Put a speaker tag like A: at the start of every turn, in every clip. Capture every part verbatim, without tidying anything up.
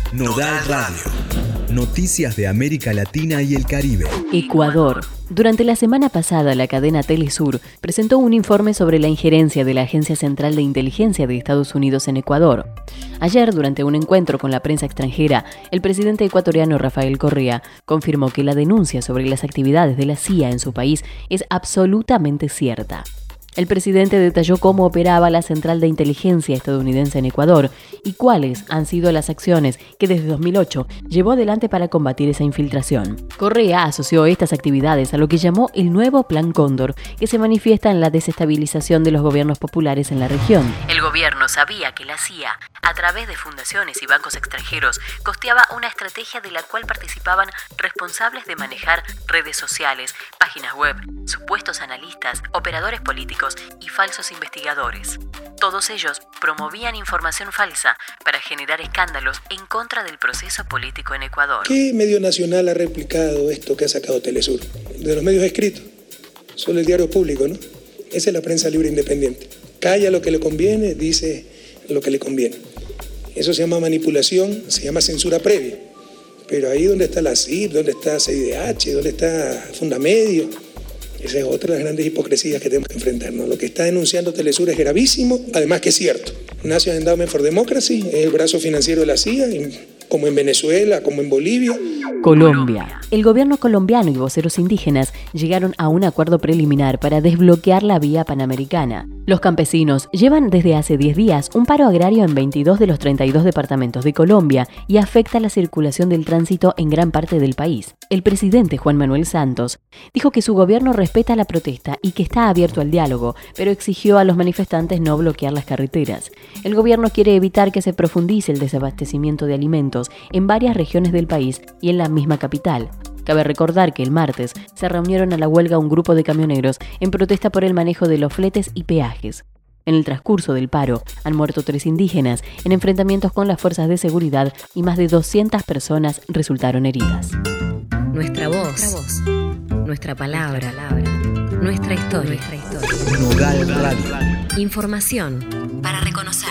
A: Nodal Radio. Noticias de América Latina y el Caribe.
B: Ecuador. Durante la semana pasada, la cadena Telesur presentó un informe sobre la injerencia de la Agencia Central de Inteligencia de Estados Unidos en Ecuador. Ayer, durante un encuentro con la prensa extranjera, el presidente ecuatoriano Rafael Correa confirmó que la denuncia sobre las actividades de la C I A en su país es absolutamente cierta. El presidente detalló cómo operaba la Central de Inteligencia estadounidense en Ecuador y cuáles han sido las acciones que desde dos mil ocho llevó adelante para combatir esa infiltración. Correa asoció estas actividades a lo que llamó el nuevo Plan Cóndor, que se manifiesta en la desestabilización de los gobiernos populares en la región. El gobierno sabía que la C I A, a través de fundaciones y bancos extranjeros, costeaba una estrategia de la cual participaban responsables de manejar redes sociales, páginas web, supuestos analistas, operadores políticos y falsos investigadores. Todos ellos promovían información falsa para generar escándalos en contra del proceso político en Ecuador.
C: ¿Qué medio nacional ha replicado esto que ha sacado Telesur? De los medios escritos, solo el diario público, ¿no? Esa es la prensa libre independiente. Calla lo que le conviene, dice lo que le conviene. Eso se llama manipulación, se llama censura previa. Pero ahí donde está la C I P, donde está C I D H, donde está Fundamedio, esa es otra de las grandes hipocresías que tenemos que enfrentarnos. Lo que está denunciando Telesur es gravísimo, además que es cierto. National Endowment for Democracy es el brazo financiero de la C I A, como en Venezuela, como en Bolivia.
B: Colombia. El gobierno colombiano y voceros indígenas llegaron a un acuerdo preliminar para desbloquear la vía panamericana. Los campesinos llevan desde hace diez días un paro agrario en veintidós de los treinta y dos departamentos de Colombia y afecta la circulación del tránsito en gran parte del país. El presidente Juan Manuel Santos dijo que su gobierno respeta la protesta y que está abierto al diálogo, pero exigió a los manifestantes no bloquear las carreteras. El gobierno quiere evitar que se profundice el desabastecimiento de alimentos en varias regiones del país y en la misma capital. Cabe recordar que el martes se reunieron a la huelga un grupo de camioneros en protesta por el manejo de los fletes y peajes. En el transcurso del paro han muerto tres indígenas en enfrentamientos con las fuerzas de seguridad y más de doscientas personas resultaron heridas.
D: Nuestra voz, nuestra, voz, nuestra palabra, nuestra, nuestra historia. Nuestra historia.
A: Nodal Radio.
D: Información para reconocernos.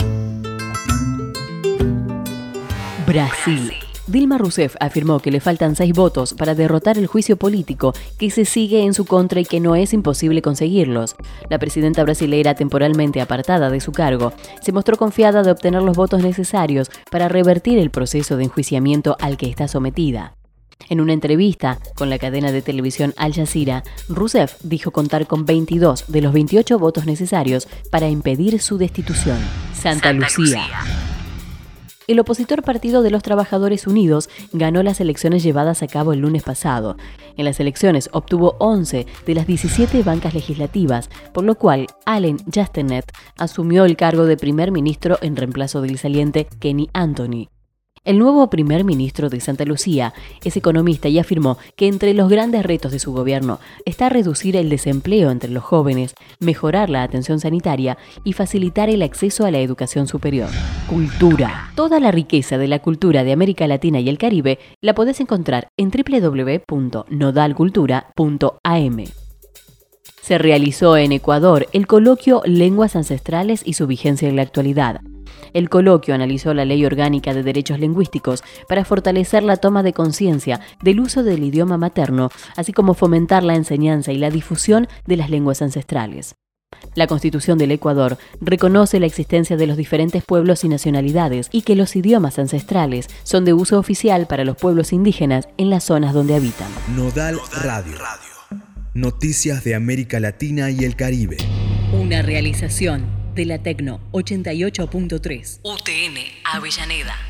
B: Brasil. Dilma Rousseff afirmó que le faltan seis votos para derrotar el juicio político que se sigue en su contra y que no es imposible conseguirlos. La presidenta brasileña, temporalmente apartada de su cargo, se mostró confiada de obtener los votos necesarios para revertir el proceso de enjuiciamiento al que está sometida. En una entrevista con la cadena de televisión Al Jazeera, Rousseff dijo contar con veintidós de los veintiocho votos necesarios para impedir su destitución. Santa, Santa Lucía. Lucía. El opositor Partido de los Trabajadores Unidos ganó las elecciones llevadas a cabo el lunes pasado. En las elecciones obtuvo once de las diecisiete bancas legislativas, por lo cual Allen Yastenet asumió el cargo de primer ministro en reemplazo del saliente Kenny Anthony. El nuevo primer ministro de Santa Lucía es economista y afirmó que entre los grandes retos de su gobierno está reducir el desempleo entre los jóvenes, mejorar la atención sanitaria y facilitar el acceso a la educación superior. Cultura. Toda la riqueza de la cultura de América Latina y el Caribe la podés encontrar en doble u doble u doble u punto nodal cultura punto a eme. Se realizó en Ecuador el coloquio Lenguas Ancestrales y su vigencia en la actualidad. El coloquio analizó la Ley Orgánica de Derechos Lingüísticos para fortalecer la toma de conciencia del uso del idioma materno, así como fomentar la enseñanza y la difusión de las lenguas ancestrales. La Constitución del Ecuador reconoce la existencia de los diferentes pueblos y nacionalidades y que los idiomas ancestrales son de uso oficial para los pueblos indígenas en las zonas donde habitan.
A: Nodal Radio. Noticias de América Latina y el Caribe.
B: Una realización de la Tecno ochenta y ocho punto tres.
D: U T N Avellaneda.